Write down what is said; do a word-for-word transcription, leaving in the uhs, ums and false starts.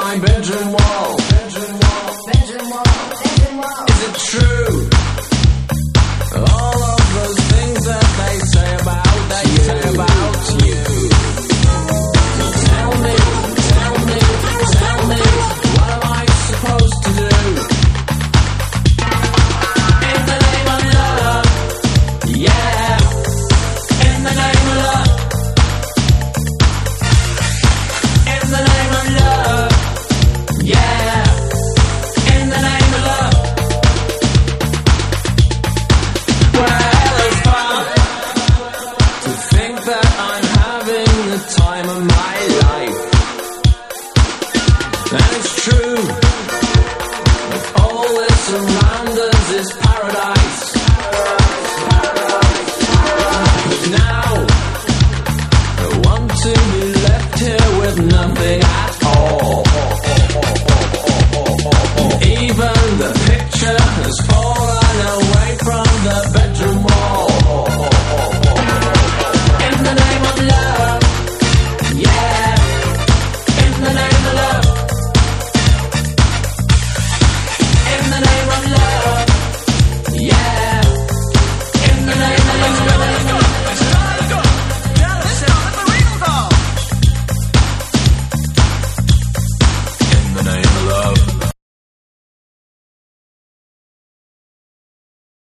my bedroom wall. Bedroom wall, bedroom wall, bedroom wall. Is it true? All of those things that they say about, they you. say about you. Tell me, tell me, tell me, what am I supposed to do? In the name of love, yeah. In the name of love. In the name of love, yeah. In the name of love. Well, it's fun to think that I'm having the time of my life. And it's true, if all this around us is paradise.